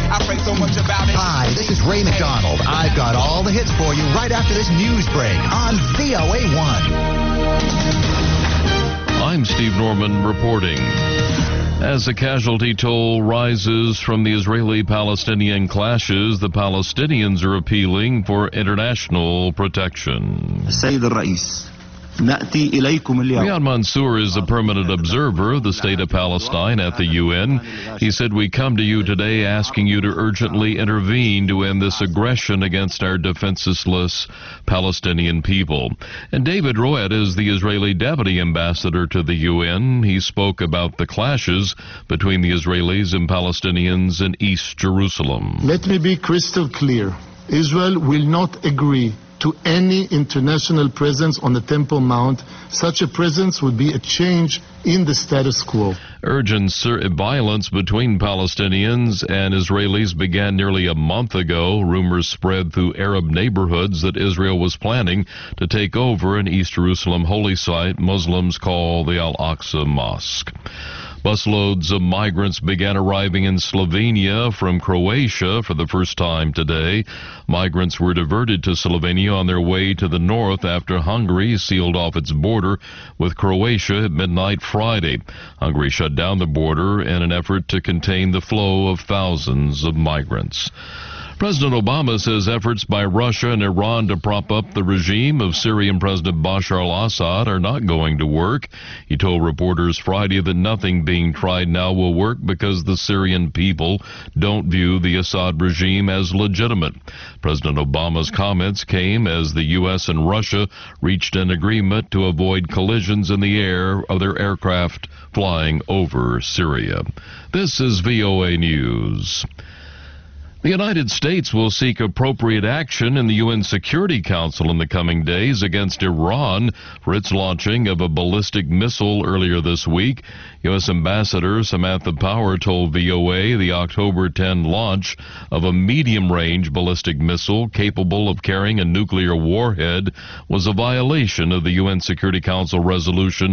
I pray so much about it. Hi, this is Ray McDonald. I've got all the hits for you right after this news break on VOA1. I'm Steve Norman reporting. As the casualty toll rises from the Israeli-Palestinian clashes, the Palestinians are appealing for international protection. Riyad Mansour is a permanent observer of the state of Palestine at the UN. He said, "We come to you today asking you to urgently intervene to end this aggression against our defenseless Palestinian people." And David Roet is the Israeli deputy ambassador to the UN. He spoke about the clashes between the Israelis and Palestinians in East Jerusalem. Let me be crystal clear. Israel will not agree to any international presence on the Temple Mount. Such a presence would be a change in the status quo. Urgent violence between Palestinians and Israelis began nearly a month ago. Rumors spread through Arab neighborhoods that Israel was planning to take over an East Jerusalem holy site Muslims call the Al-Aqsa Mosque. Busloads of migrants began arriving in Slovenia from Croatia for the first time today. Migrants were diverted to Slovenia on their way to the north after Hungary sealed off its border with Croatia at midnight Friday. Hungary shut down the border in an effort to contain the flow of thousands of migrants. President Obama says efforts by Russia and Iran to prop up the regime of Syrian President Bashar al-Assad are not going to work. He told reporters Friday that nothing being tried now will work because the Syrian people don't view the Assad regime as legitimate. President Obama's comments came as the U.S. and Russia reached an agreement to avoid collisions in the air of their aircraft flying over Syria. This is VOA News. The United States will seek appropriate action in the UN Security Council in the coming days against Iran for its launching of a ballistic missile earlier this week. U.S. Ambassador Samantha Power told VOA the October 10 launch of a medium-range ballistic missile capable of carrying a nuclear warhead was a violation of the UN Security Council Resolution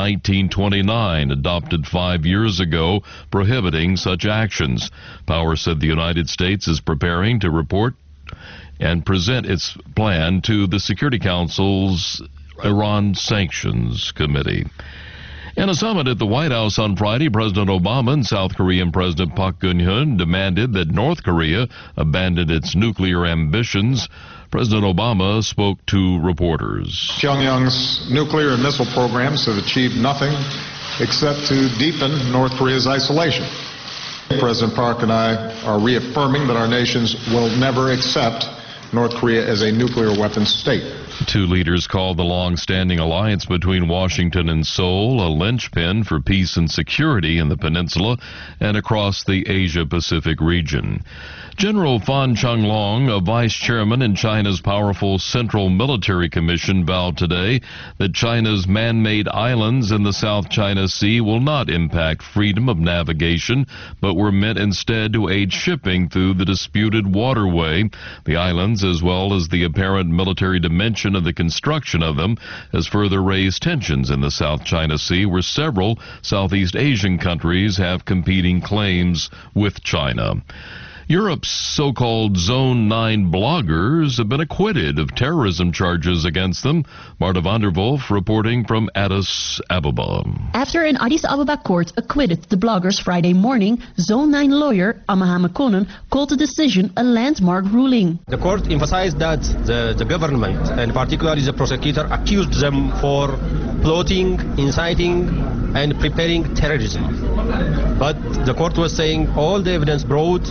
1929, adopted 5 years ago, prohibiting such actions. Power said the United States is preparing to report and present its plan to the Security Council's Iran Sanctions Committee. In a summit at the White House on Friday, President Obama and South Korean President Park Geun-hye demanded that North Korea abandon its nuclear ambitions. President Obama spoke to reporters. Pyongyang's nuclear and missile programs have achieved nothing except to deepen North Korea's isolation. President Park and I are reaffirming that our nations will never accept North Korea as a nuclear weapons state. Two leaders called the long-standing alliance between Washington and Seoul a linchpin for peace and security in the peninsula and across the Asia-Pacific region. General Fan Changlong, a vice chairman in China's powerful Central Military Commission, vowed today that China's man-made islands in the South China Sea will not impact freedom of navigation, but were meant instead to aid shipping through the disputed waterway. The islands, as well as the apparent military dimension of the construction of them, has further raised tensions in the South China Sea, where several Southeast Asian countries have competing claims with China. Europe's so-called Zone 9 bloggers have been acquitted of terrorism charges against them. Marta van der Wolf reporting from Addis Ababa. After an Addis Ababa court acquitted the bloggers Friday morning, Zone 9 lawyer Amaha Mekonnen called the decision a landmark ruling. The court emphasized that the government, and particularly the prosecutor, accused them for plotting, inciting, and preparing terrorism. But the court was saying all the evidence brought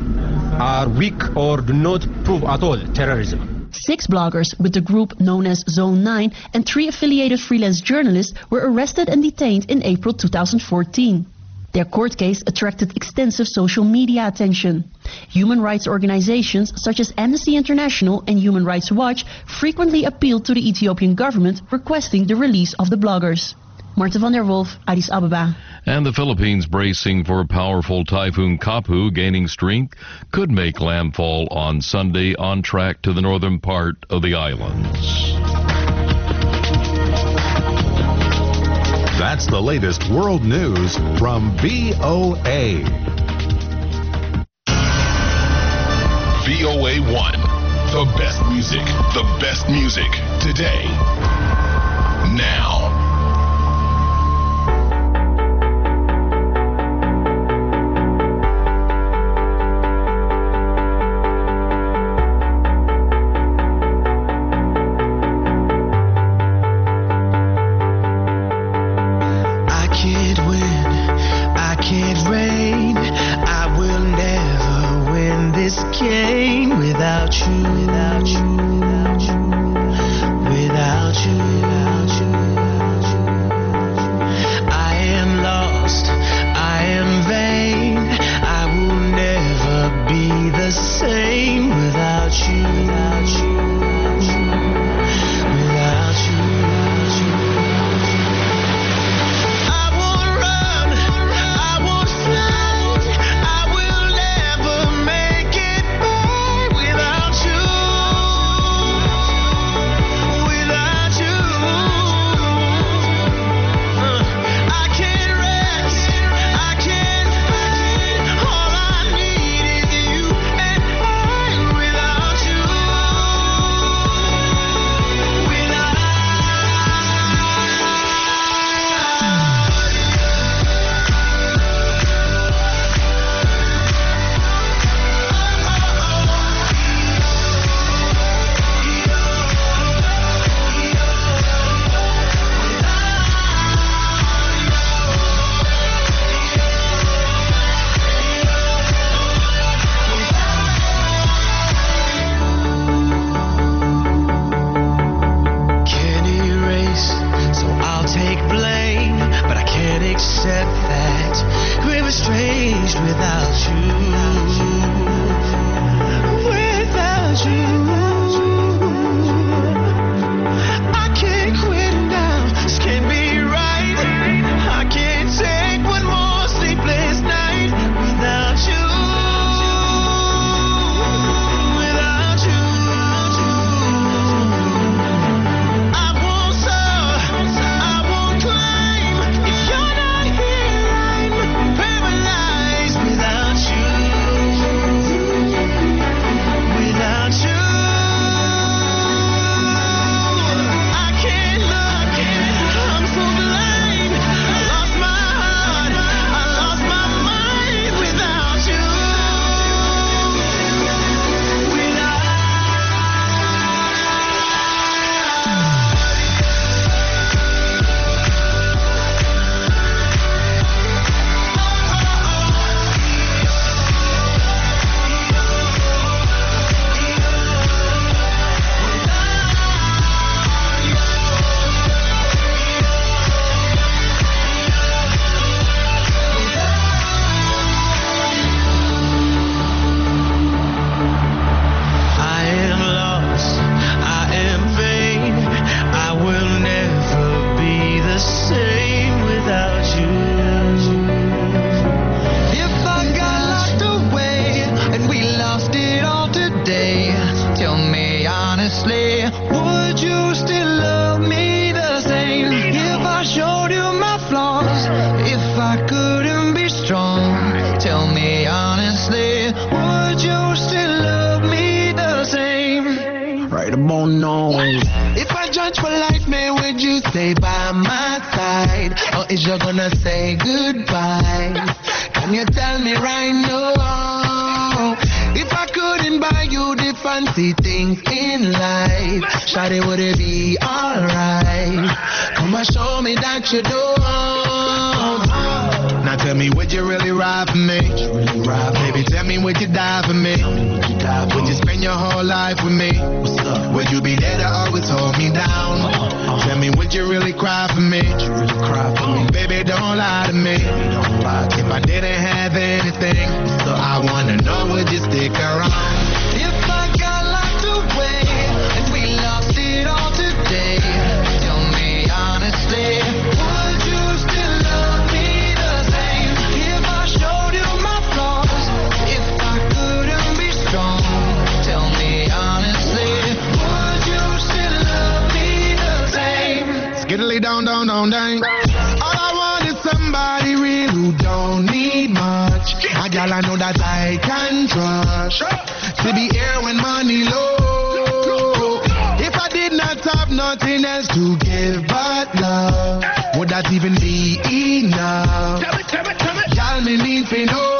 are weak or do not prove at all terrorism. 6 bloggers with the group known as Zone 9 and 3 affiliated freelance journalists were arrested and detained in April 2014. Their court case attracted extensive social media attention. Human rights organizations such as Amnesty International and Human Rights Watch frequently appealed to the Ethiopian government requesting the release of the bloggers. Marta van der Wolf, Addis Ababa. And the Philippines bracing for powerful Typhoon Kapu gaining strength could make landfall on Sunday on track to the northern part of the islands. That's the latest world news from VOA. VOA1. The best music. The best music. Today. Now. to be here when money low. If I did not have nothing else to give but love, would that even be enough? Y'all me need to know.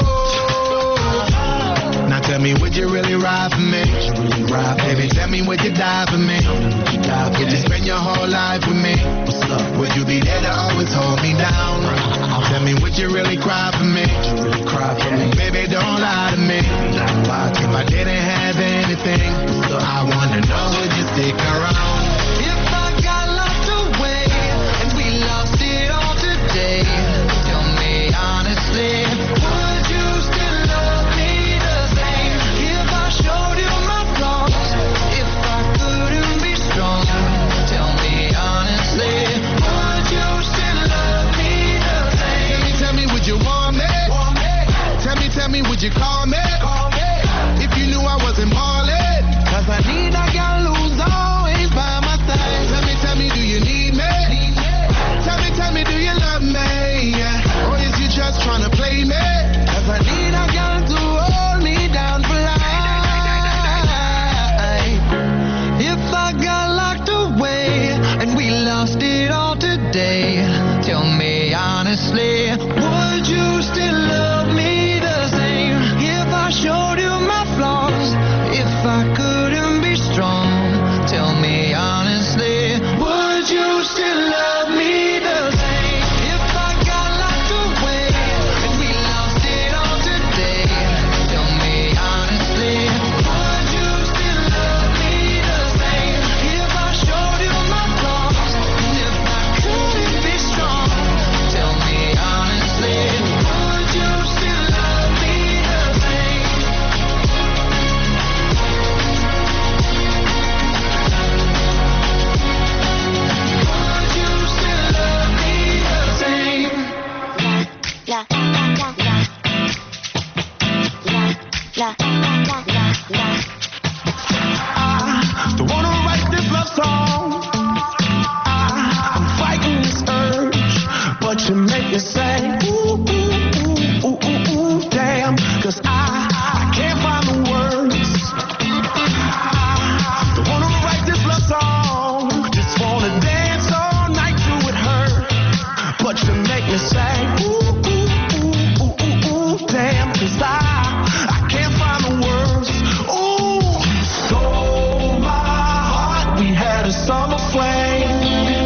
Now tell me, would you really ride for me? Baby, tell me, would you die for me? Would you spend your whole life with me? Would you be there to always hold me down? Tell me, would you really cry for me? Baby, don't lie to me. If I didn't have anything, I wanna know, would you stick around? If I got locked away and we lost it all today, tell me honestly, would you still love me the same? If I showed you my flaws, if I couldn't be strong, tell me honestly, would you still love me the same? Tell me, would you want me? Tell me, would you call me? If you knew I wasn't ballin', 'cause I need a girl who's always by my side. Tell me, do you need me? Tell me, do you love me? Or is you just trying to play me? 'Cause I need a girl to hold me down for life. If I got locked away and we lost it all today, tell me honestly, would you still love me the same? If I showed you my flaws, if I couldn't be strong, tell me honestly, would you still love me the same? If I got locked away and we lost it all today, tell me honestly, would you still love me the same? If I showed you my flaws, and if I couldn't be strong, tell me honestly, would you still love me the same? Would you still love me the same? I don't wanna write this love song. I'm fighting this urge, but you make me say, ooh, ooh, ooh, ooh, ooh, ooh, damn, 'cause I can't find the words. I don't wanna write this love song, just wanna dance all night to it hurt, but you make me say, ooh, ooh, ooh, ooh, ooh, ooh, damn, 'cause I can't find the words. Ooh, you stole my heart, we had a summer flame,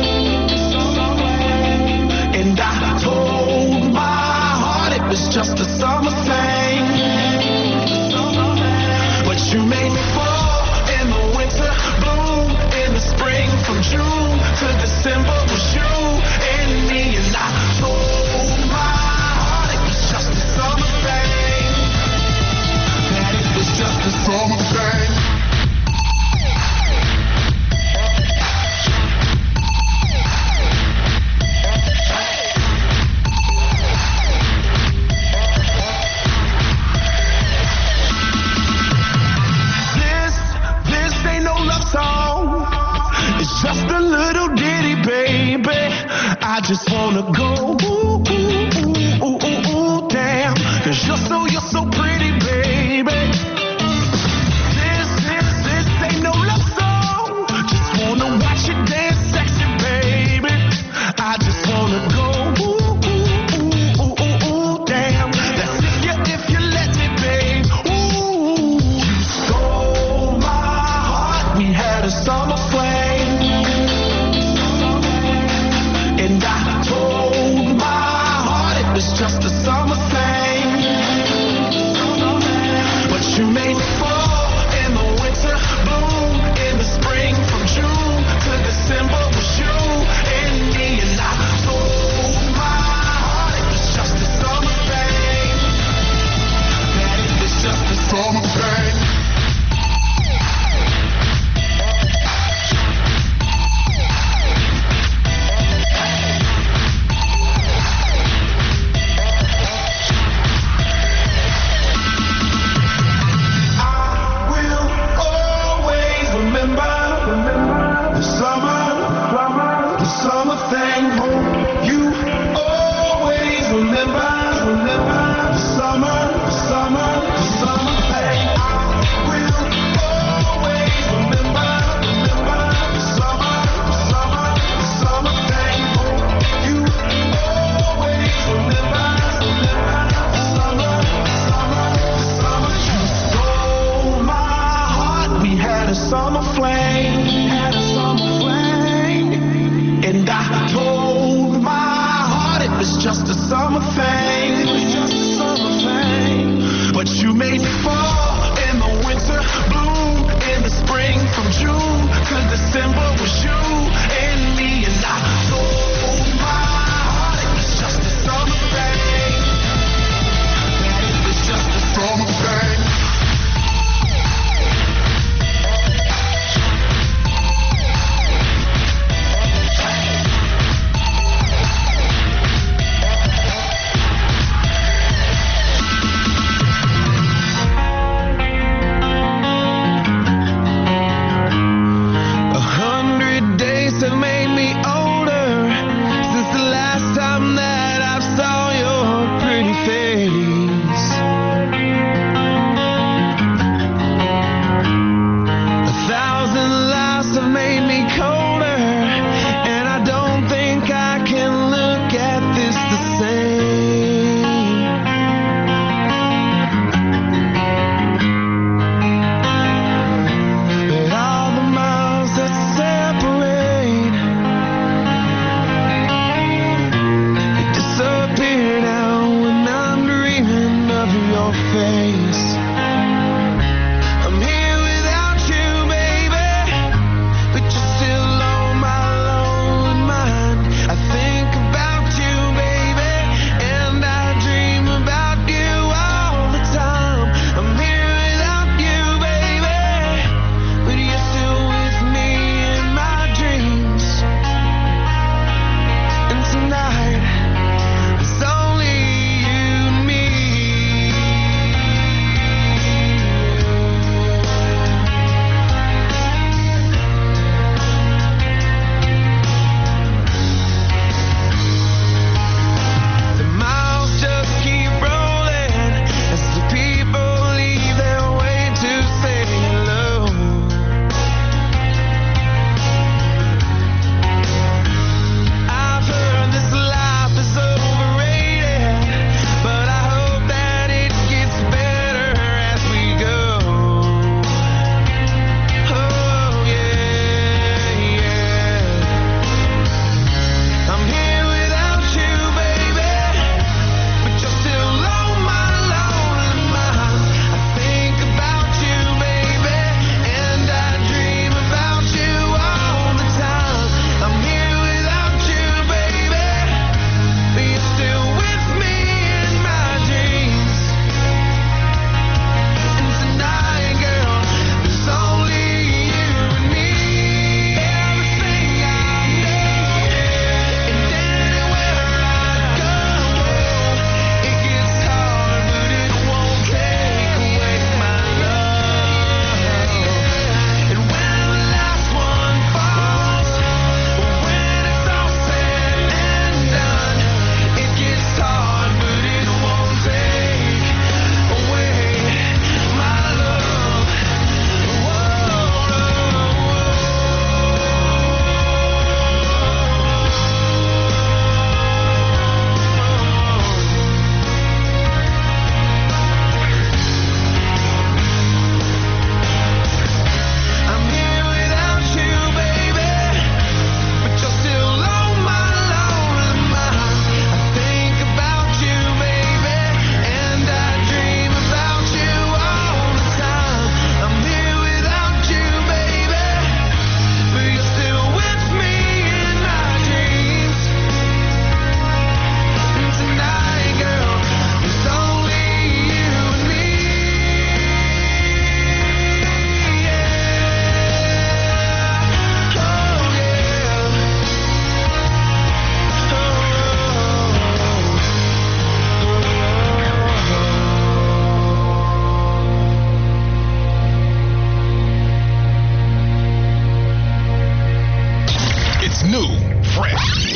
and I told my heart it was just a summer thing, but you made me fall in the winter, bloom in the spring, from June to December was you and me, and I told my heart it was just a summer thing, that it was just a summer thing. This ain't no love song, it's just a little ditty, baby. I just wanna go ooh, ooh, ooh, ooh, ooh, ooh, damn, 'cause you're so pretty, baby. This ain't no love song, just wanna watch you dance sexy, baby. I just wanna go ooh, ooh, ooh, ooh, ooh, ooh, damn. That's if you let me, babe. Ooh, you stole my heart, we had a summer flame, and I told my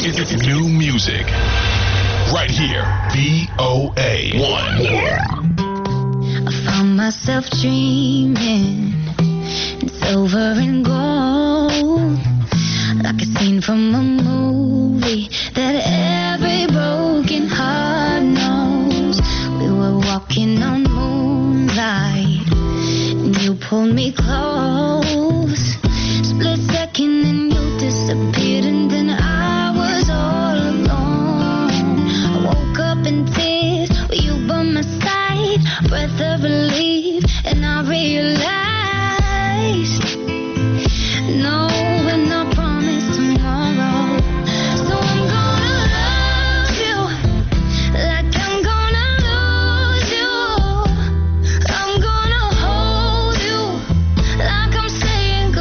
It's new music. Right here. VOA 1. I found myself dreaming in silver and gold, like a scene from a movie that every broken heart knows. We were walking on moonlight, and you pulled me close. Split second and you disappeared, and then I was all alone. I woke up in tears with you by my side, breath of relief, and I realized no, we're not promised tomorrow. So I'm gonna love you like I'm gonna lose you. I'm gonna hold you like I'm saying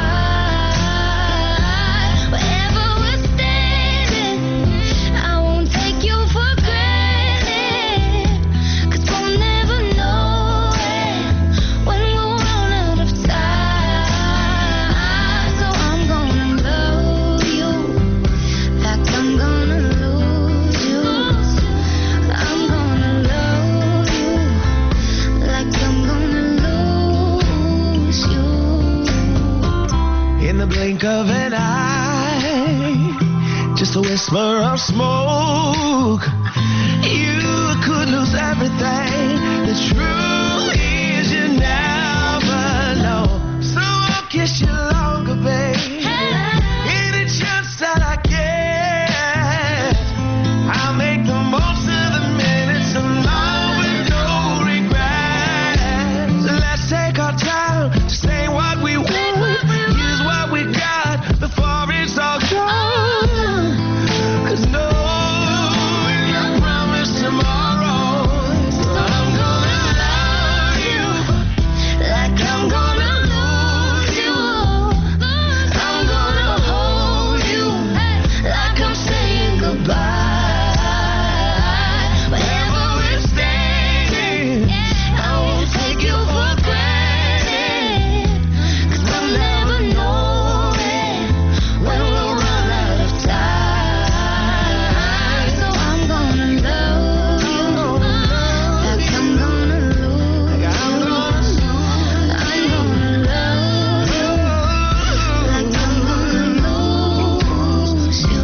goodbye. Wherever we're standing, I won't take you for granted, 'cause we'll never know it when we'll run out of time. So I'm gonna love you like I'm gonna lose you. I'm gonna love you like I'm gonna lose you. In the blink of an eye, just a whisper of smoke, you could lose everything. The truth is you never know. So I'll kiss you longer, babe. Any chance that I get, I'll make the most of the minutes alone with no regrets. Let's take our time to say what we want, use what we got before it's all gone. 'Cause no, we're not promised tomorrow. So I'm gonna love you like I'm gonna lose you. I'm gonna hold you like I'm saying goodbye. Wherever we're standing, I won't take you for granted, 'cause we'll never know it when we'll run out of time. So I'm gonna love you like I'm gonna lose you. I'm gonna love you like I'm gonna lose you.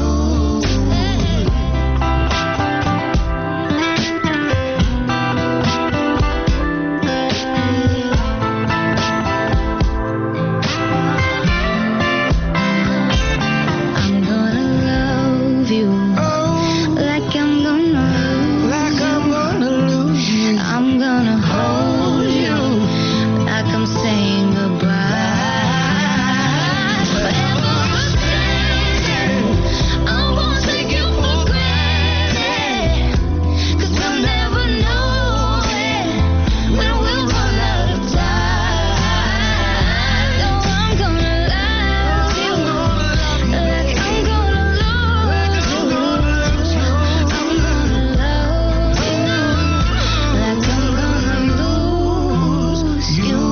I'm gonna love you like I'm gonna lose you. I'm gonna hold you like I'm saying goodbye. Wherever we're standing, I won't take you for granted, 'cause we'll never know it when we'll run out of time. So I'm gonna love you like I'm gonna lose you. I'm gonna love you like I'm gonna lose you.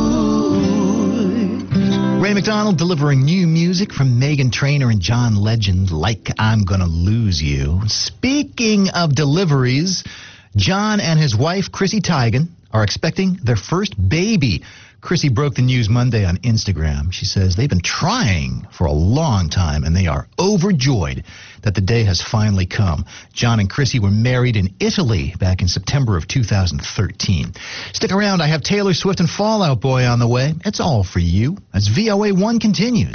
Ray McDonald delivering new music from Meghan Trainor and John Legend, Like I'm Gonna Lose You. Speaking of deliveries, John and his wife, Chrissy Teigen, are expecting their first baby. Chrissy broke the news Monday on Instagram. She says they've been trying for a long time, and they are overjoyed that the day has finally come. John and Chrissy were married in Italy back in September of 2013. Stick around. I have Taylor Swift and Fall Out Boy on the way. It's all for you as VOA 1 continues.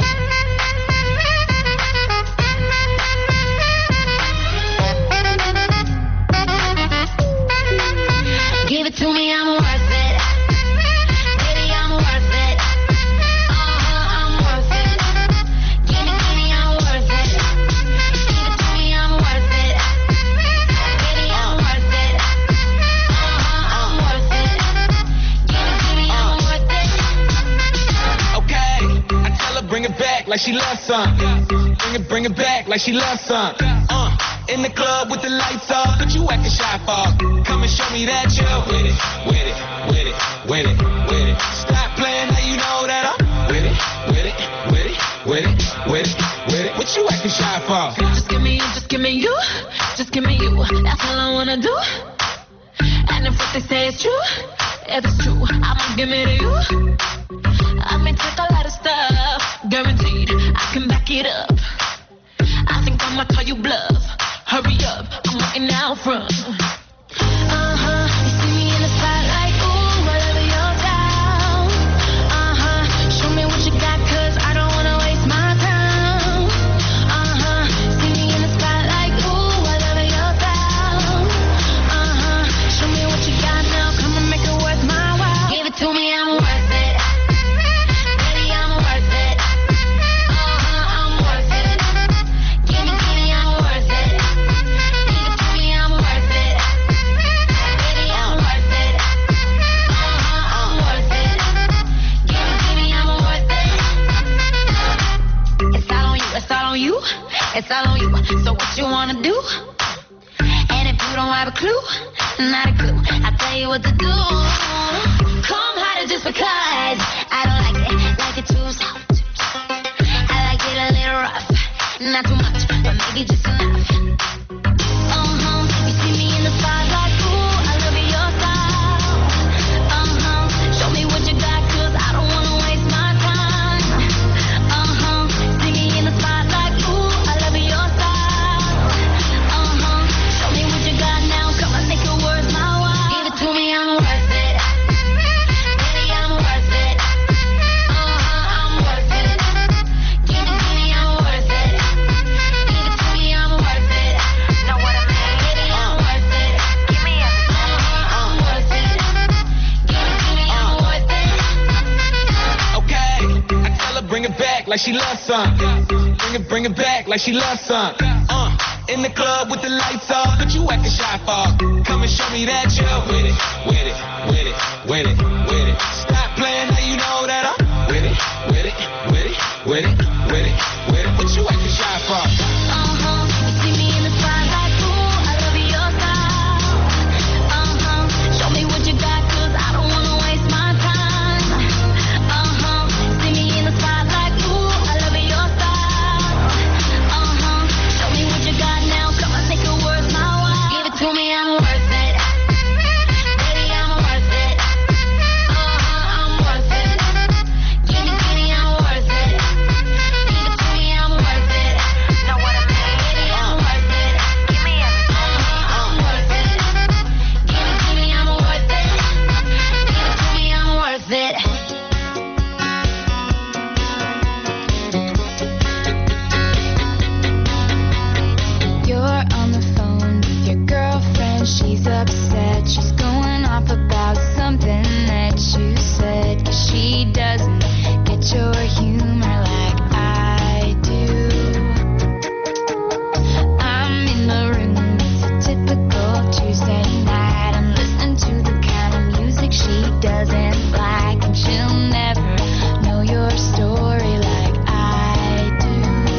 Give it to me, I'm worth it. Baby, I'm worth it. I'm worth it. Give it to me, I'm worth it. Give it to me, I'm worth it. Baby, I'm worth it. I'm worth it. Give it to me, I'm worth it. Okay, I tell her bring it back like she loves some. Bring it back like she loves some. In the club with the lights off, but you acting shy for. Come and show me that you're with it, with it, with it, with it, with it. Stop playing, now you know that I'm with it, with it, with it, with it, with it, with it. What you acting shy for? Just give me me you, just give me you. That's all I wanna do. And if what they say is true, if it's true, I'ma give it to you. I may take a lot of stuff, guaranteed I can back it up. I think I'ma call you bluff. Hurry up, I'm waiting out front. You see me in the spotlight, ooh, whatever you're down. Show me what you got, cause I don't wanna waste my time. See me in the spotlight, ooh, whatever you're down. Show me what you got now, come and make it worth my while. Give it to me, I'm worth it. Baby, I'm worth it. I'm worth it. Give me, I'm worth it. Give it to me, I'm worth it. Baby, I'm worth it. I'm worth it. Give it to me, I'm worth it. It's all on you, it's all on you. It's all on you, so what you wanna do? And if you don't have a clue, not a clue, I'll tell you what to do. Come harder just because I don't like it too soft. I like it a little rough, not too much, but maybe just enough. You see me in the spotlight, ooh, I love your style. Show me what you got, cause I don't wanna waste my time. See me in the spotlight, ooh, I love your style. Show me what you got now, come on, make it worth my while. Give it to me, I'm worth it. Baby, I'm worth it. I'm worth it. Give it to me, I'm worth it. Give it to me, I'm worth it. Know what I mean? Baby, I'm worth it. Give me everything. I'm worth it. Give it to me, I'm worth it. Okay, I tell her bring it back like she loves some. Bring it back like she loves some. In the club with the lights off, but you acting shy for. Come and show me that you're with it, with it, with it, with it, with it. Stop playing, now you know that I'm with it, with it, with it, with it, with it, with it. What you acting shy for? You see me in the spotlight, ooh, I love your style. Show me what you got, cause I don't wanna waste my time. See me in the spotlight, ooh, I love your style. Show me what you got now, come on, make it worth my while. Give it to me, I'm worth it. Baby, I'm worth it. I'm worth it. Give it to me, I'm worth it. Give it to me, I'm worth it. Know what I mean? Baby, I'm worth it. Give me everything. I'm worth it. Give it to me, I'm worth it. Give it to me, I'm worth it. You're on the phone with your girlfriend. She's upset. She's going off about something that you said. 'Cause she doesn't get your humor like I do. I'm in the room. It's a typical Tuesday night. I'm listening to the kind of music she doesn't like. And she'll never know your story like I do.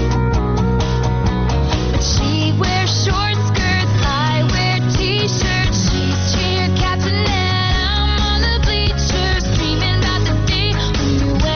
But she wears short skirts, I wear t-shirts. She's cheer captain and I'm on the bleachers, screaming about the day when you went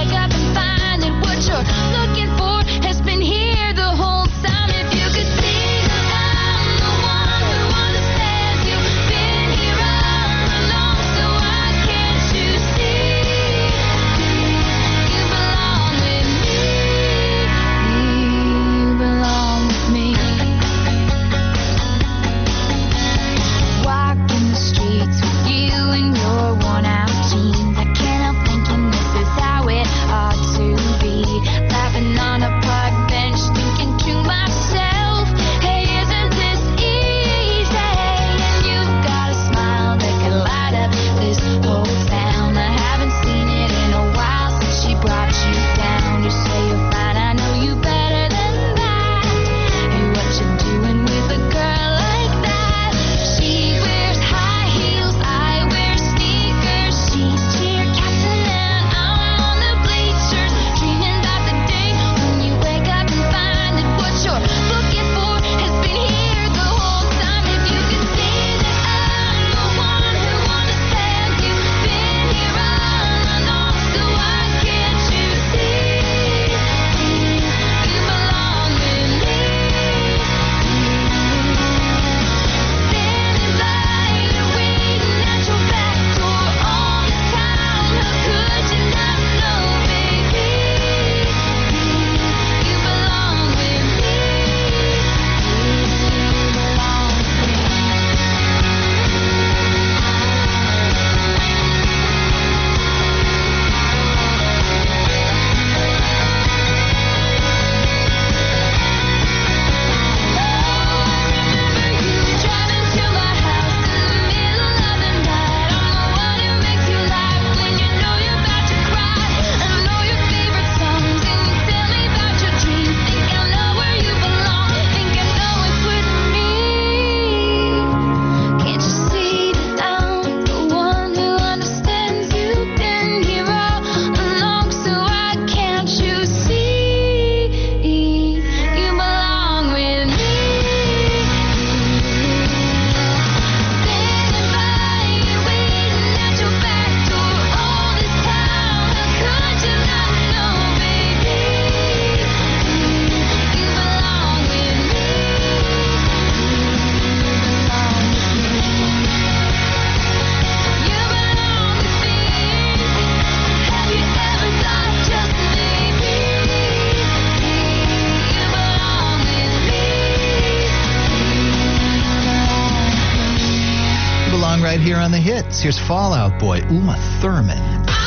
the hits. Here's Fall Out Boy, Uma Thurman.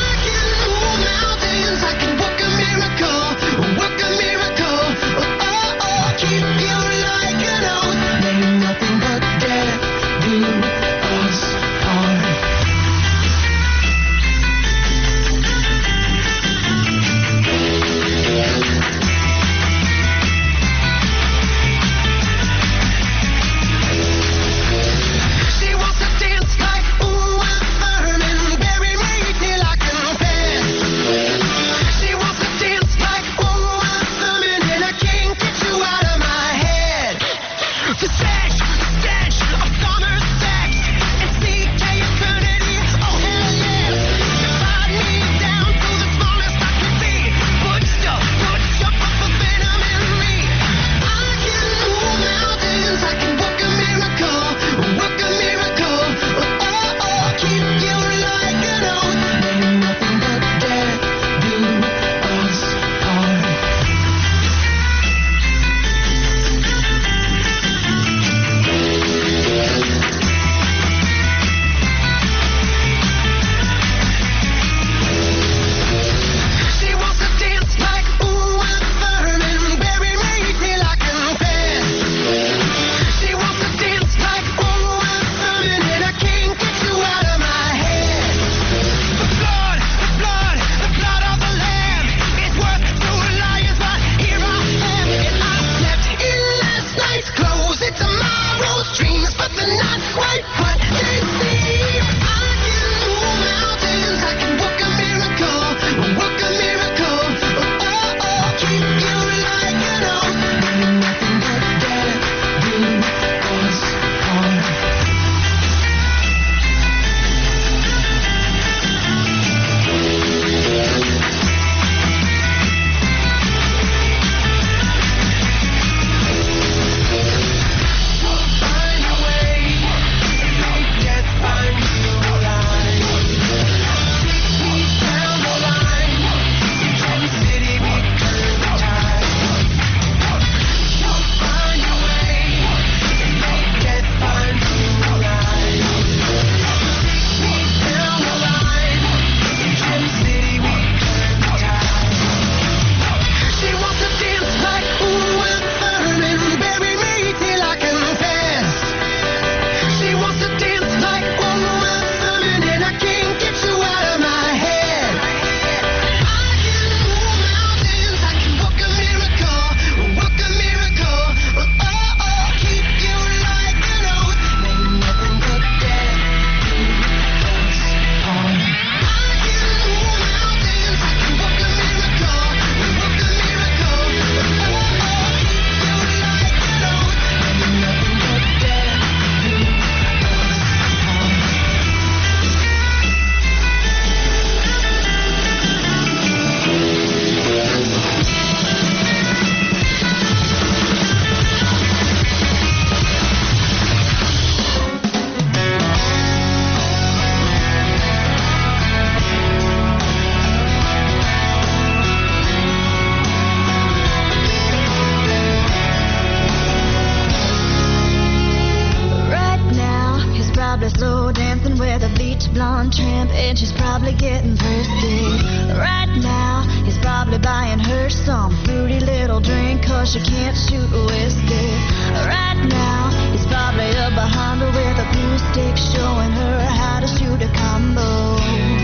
blonde tramp, and she's probably getting thirsty. Right now, he's probably buying her some fruity little drink, 'cause she can't shoot whiskey. Right now, he's probably up behind her with a blue stick, showing her how to shoot a combo.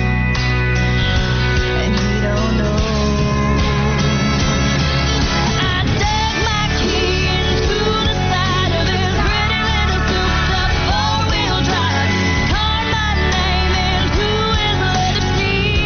And he don't know. See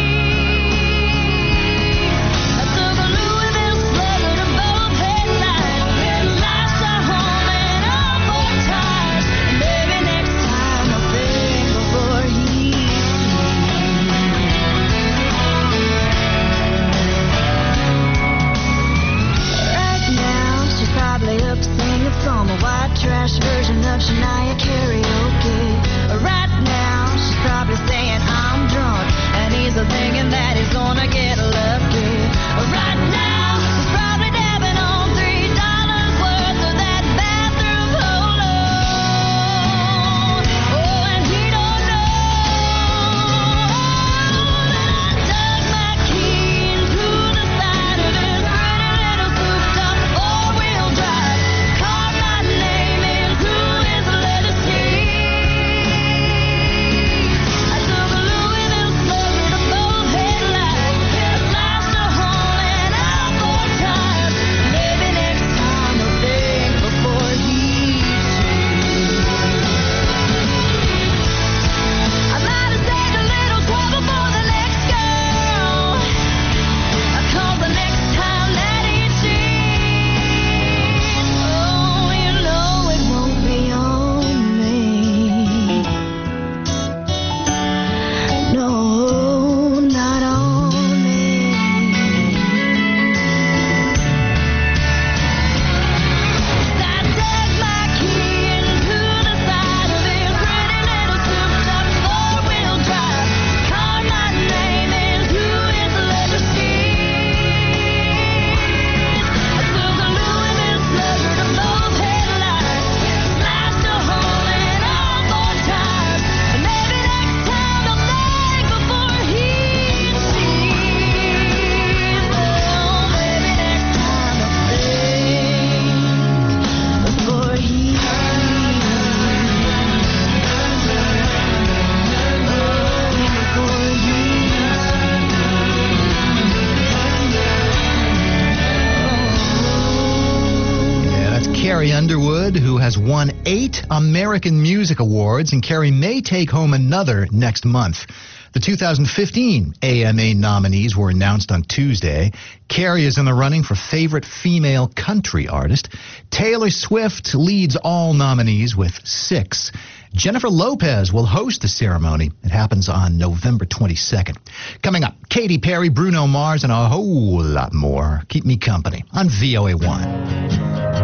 Good, who has won 8 American Music Awards, and Carrie may take home another next month. The 2015 AMA nominees were announced on Tuesday. Carrie is in the running for Favorite Female Country Artist. Taylor Swift leads all nominees with 6. Jennifer Lopez will host the ceremony. It happens on November 22nd. Coming up, Katy Perry, Bruno Mars, and a whole lot more. Keep me company on VOA1.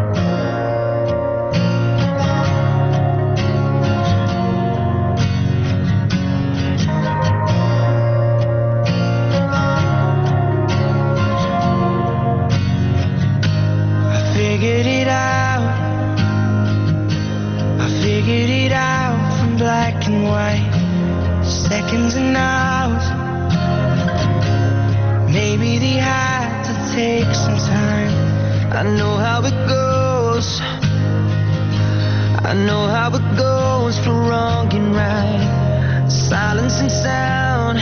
Black and white, seconds and hours. Maybe they had to take some time. I know how it goes. I know how it goes for wrong and right. Silence and sound.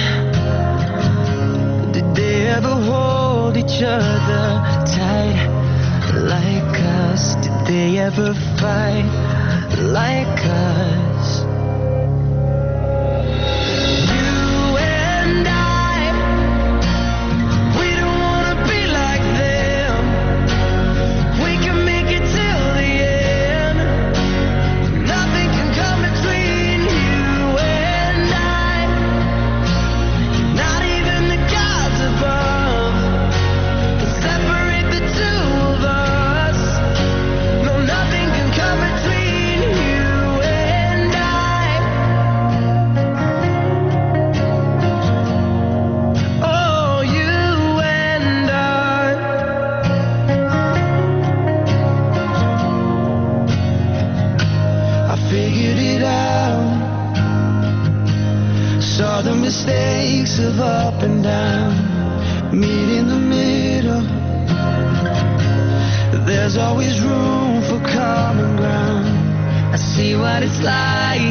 Did they ever hold each other tight like us? Did they ever fight like us? Mistakes of up and down, meet in the middle. There's always room for common ground. I see what it's like.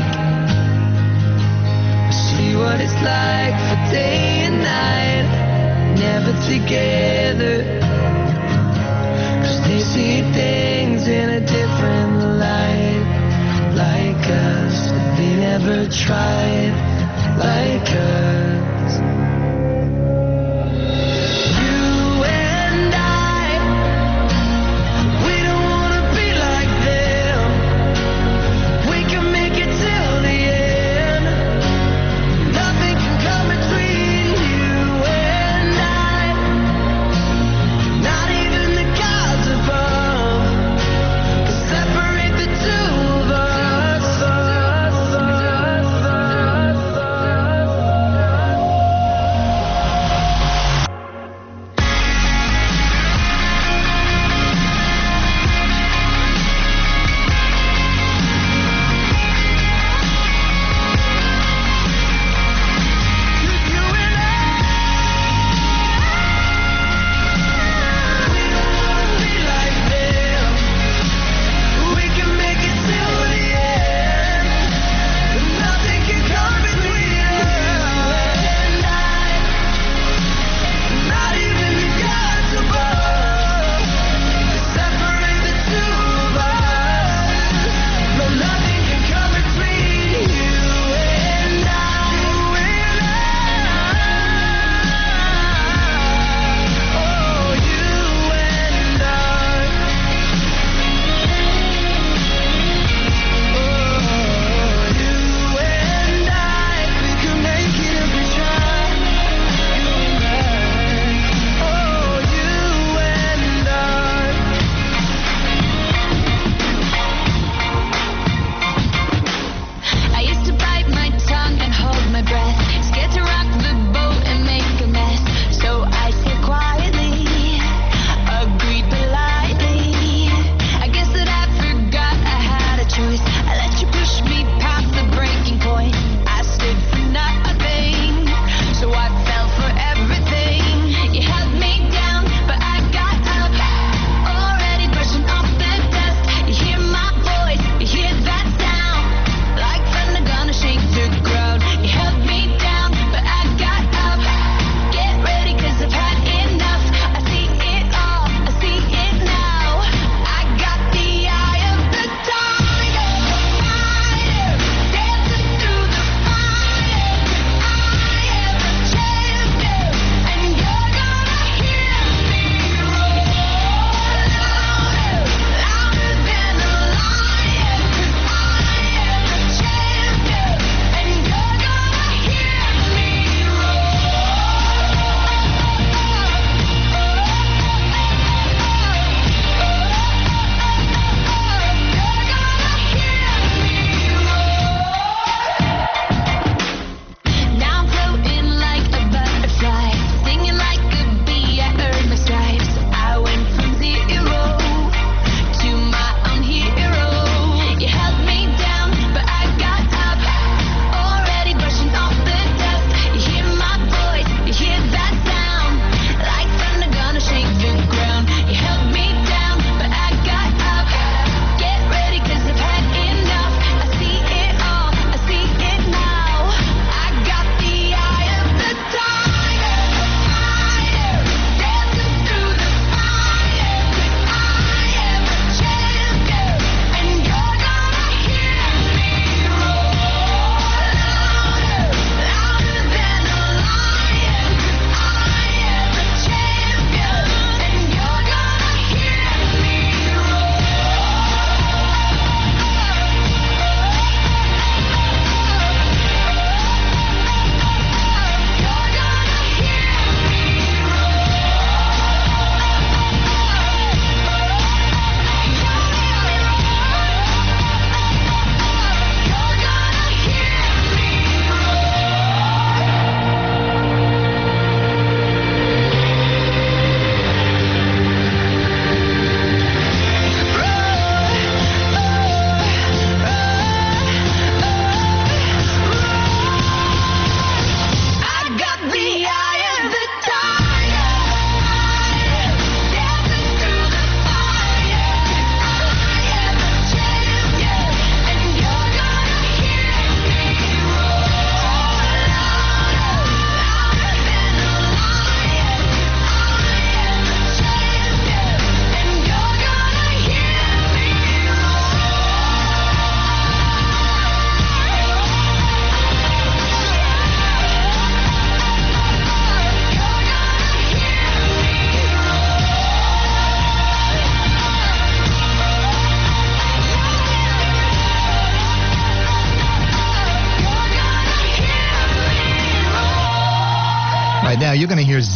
I see what it's like for day and night, never together. 'Cause they see things in a different light, like us. They never tried like us. You and I, we don't wanna be like them. We can make it till the end. Nothing can come between you and I. Not even the gods above can separate the two of us.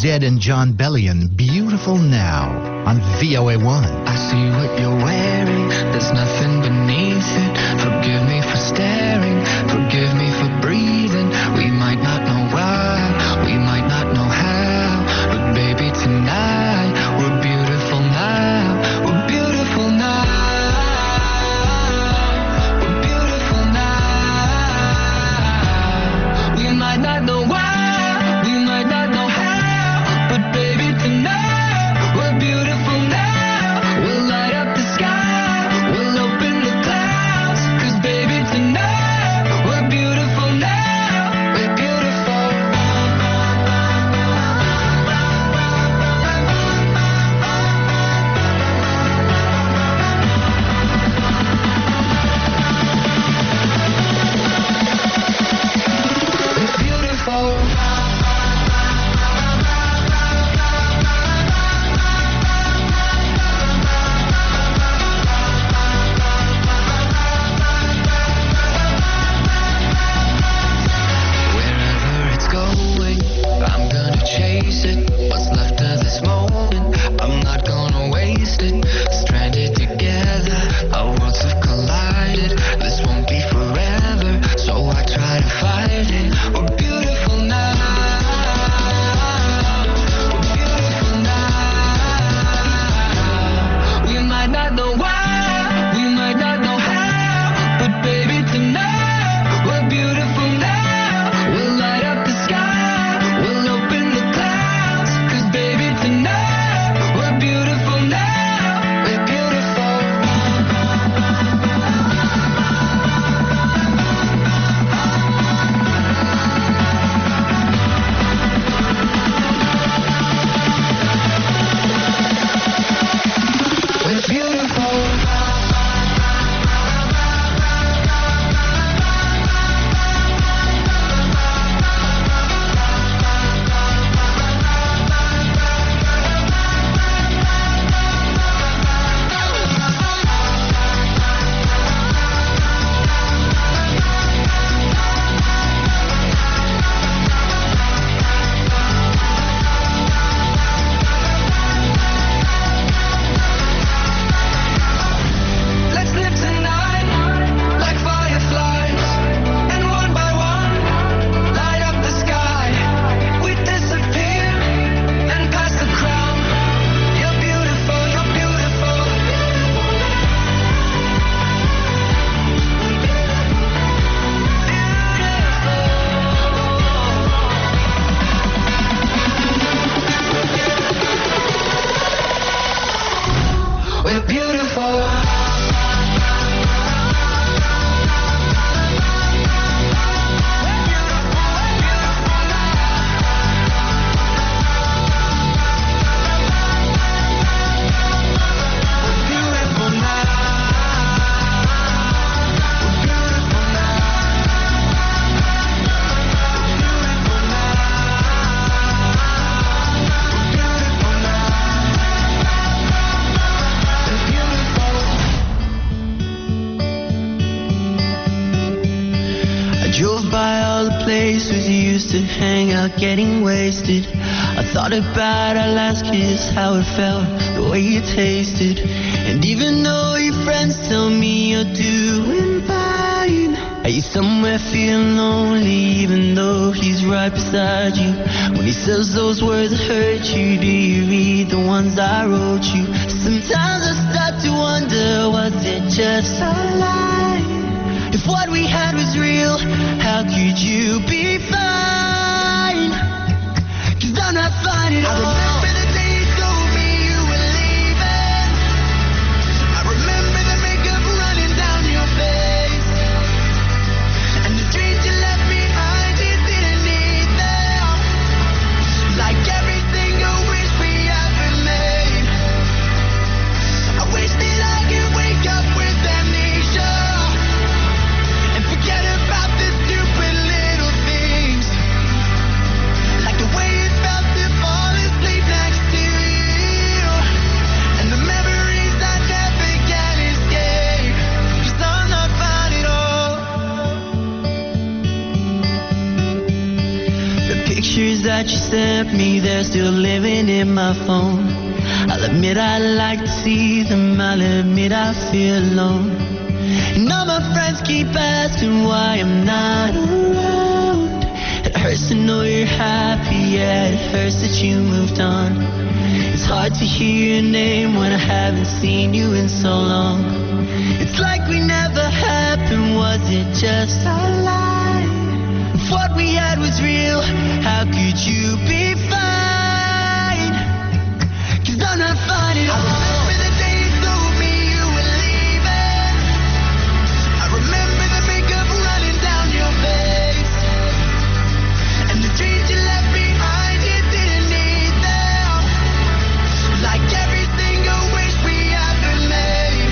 Zed and John Bellion, Beautiful Now, on VOA1. I see what you're wearing, there's nothing beneath it. Forgive me for staring, forgive me for breathing. We might not know why, we might not know how, but baby tonight, we're beautiful now, we're beautiful now. We're beautiful now. We might not know why, we might not know how, but baby tonight, we're beautiful now. We'll light up the sky, we'll open the clouds, 'cause baby tonight, we're beautiful now. We're beautiful. We're beautiful. Wherever it's going, I'm gonna chase it. What's left of this moment, I'm not gonna waste it. Stranded together, our worlds have collided. This won't be forever, so I try to fight it. We're beautiful now. We're beautiful now. We might not know why, we might not know how, but baby tonight, we're beautiful now. We'll light up the sky, we'll open the clouds, 'cause baby tonight, we're beautiful now. We're beautiful. We're beautiful. Let's live tonight like fireflies, and one by one light up the sky. We disappear and pass the crown. You're beautiful, you're beautiful. We're beautiful. I drove by all the places you used to hang out getting wasted. I thought about our last kiss, how it felt, the way you tasted. And even though your friends tell me you're doing fine, are you somewhere feeling lonely even though he's right beside you? When he says those words that hurt you, do you read the ones I wrote you? Sometimes I start to wonder, was it just a lie? If what we had was real, how could you be fine? 'Cause I'm not fine at all. I remember the day you told me you were leaving. I remember the makeup running down your face, and the dreams you left behind, you didn't need them. Like every single wish we ever made. I wish that I could wake up with amnesia and forget about the stupid little things, like the way it felt to fall asleep sent me, they're still living in my phone. I'll admit I like to see them, I'll admit I feel alone. And all my friends keep asking why I'm not around. It hurts to know you're happy, yeah, it hurts that you moved on. It's hard to hear your name when I haven't seen you in so long. It's like we never happened, was it just a lie? If what we had was real, how could you be fine? 'Cause I'm not fine at all. I remember the day you told me you were leaving. I remember the makeup running down your face. And the dreams you left behind, you didn't need them. Like every single wish we ever made.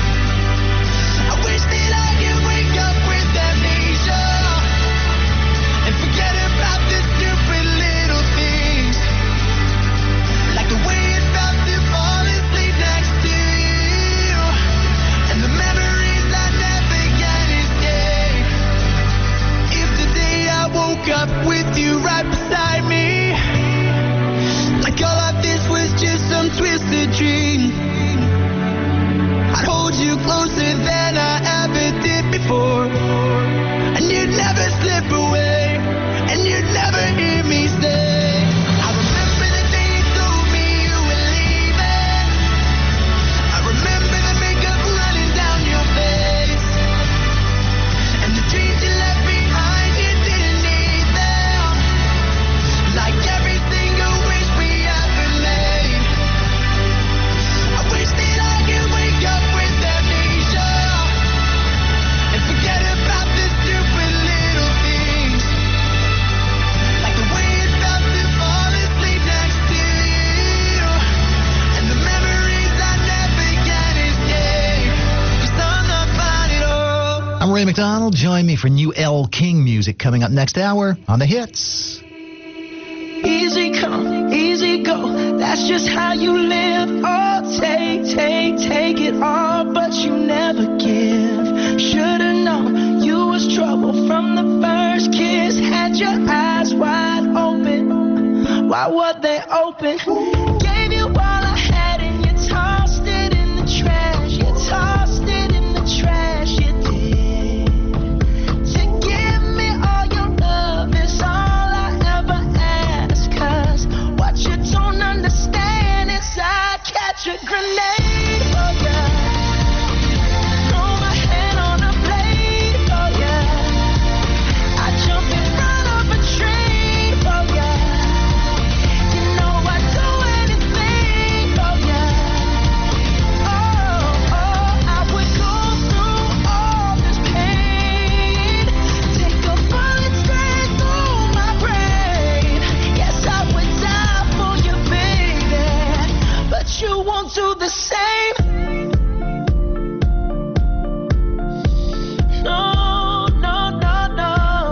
I wish that I could wake up with amnesia and forget about the stupid little things. Like the way it felt to fall asleep next to you, and the memories I never can escape. If today I woke up with you right beside me, like all of this was just some twisted dream, I'd hold you closer than I ever did before, and you'd never slip away, and you'd never hear me say, I remember the day you told me you were leaving. I remember the makeup running down your face. And the dreams you left behind, you didn't need them. Like every single wish we ever made. I wish that I could wake up with amnesia and forget about the stupid little things. Like the way it felt to fall asleep next to you, and the memories I never can escape. 'Cause I'm not fine at all. I'm Ray McDonald. Join me for new Elle King music coming up next hour on The Hits. Easy come, easy go, that's just how you live. Oh, take it all, but you never give. Should've known you was trouble from the first kiss. Had your eyes wide open, why were they open? Gave you all I had and you tossed it in the trash. You tossed it in the trash, you did. To give me all your love is all I ever ask. 'Cause what you don't understand is I catch a grenade for ya. Throw my hand on a blade for ya. I jump in front of a train for ya. You know I'd do anything for ya. Oh, I would go through all this pain. Take a bullet straight through my brain. Yes, I would die for you, baby, but you won't do the same. No, no, no, no.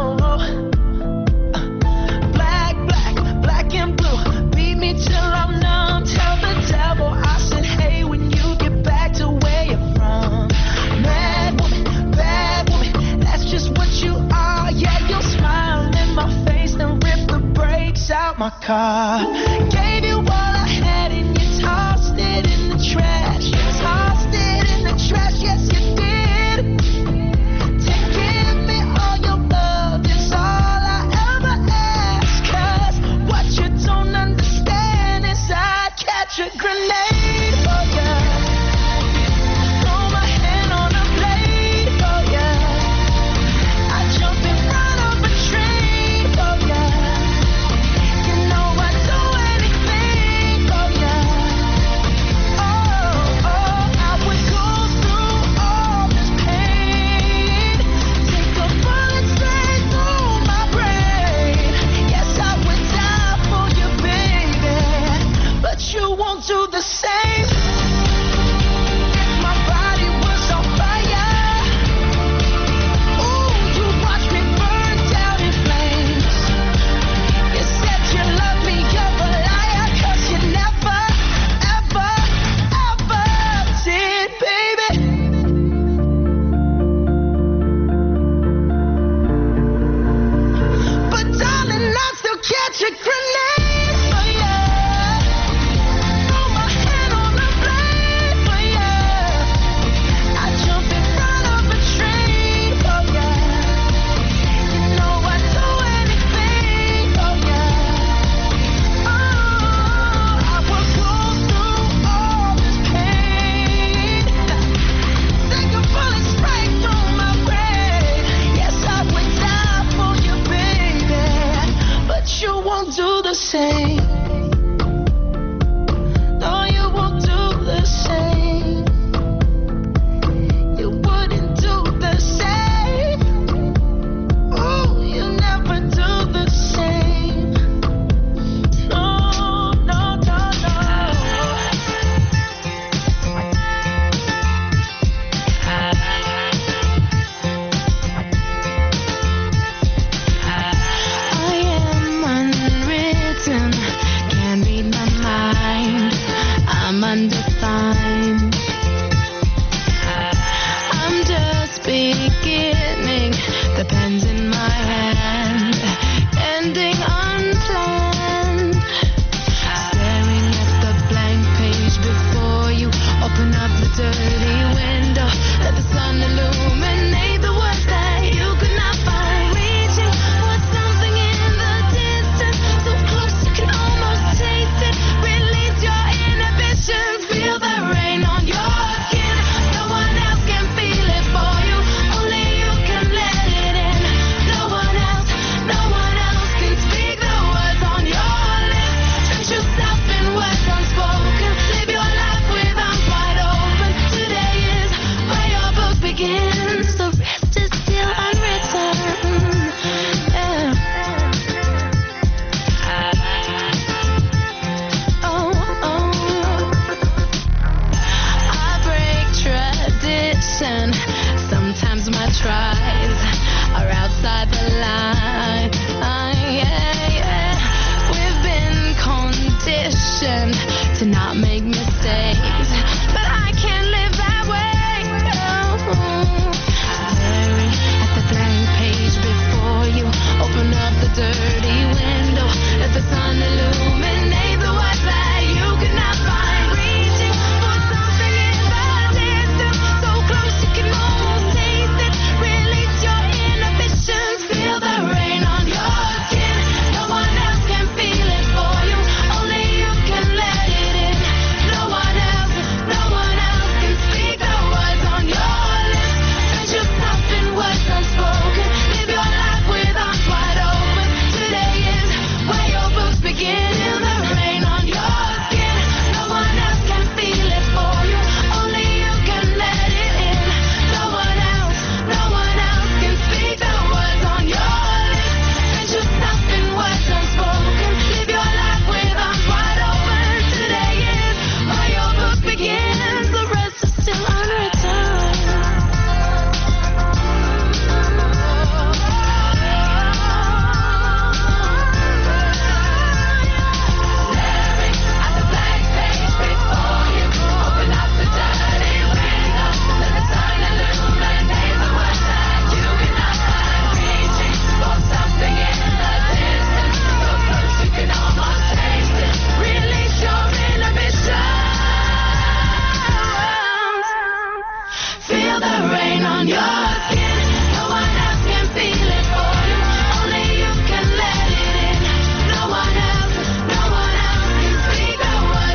Black and blue. Beat me till I'm numb. Tell the devil I said, hey, when you get back to where you're from. Mad woman, bad woman, that's just what you are. Yeah, you'll smile in my face, then rip the brakes out my car. Gave you all I had and you tossed it in the trash. You tossed it in the trash, yes you did. To give me all your love is all I ever ask. 'Cause what you don't understand is I catch a grenade for ya. Throw my hand on a blade for ya. I jump in front of a train for ya. You know I'd do anything for ya. Oh, I would go through all this pain. Take a bullet straight through my brain. Yes, I would die for you, baby, but you won't do the same. undefined. I'm just beginning, the pen's in my hand, ending unplanned. Staring at the blank page before you, open up the dirty window, let the sun illuminate the words that you could not find. Reaching for something in the distance, so close you can almost taste it. Release your inhibitions, feel the rain on your skin. No one else can feel it for you, only you can let it in. No one else can speak the words on your lips. Drench yourself in words unspoken, live your life with arms wide open. Today is where your book begins, the rest is still unwritten. Yeah. I break tradition. Sometimes my tries are outside the line. Yeah. We've been conditioned to not make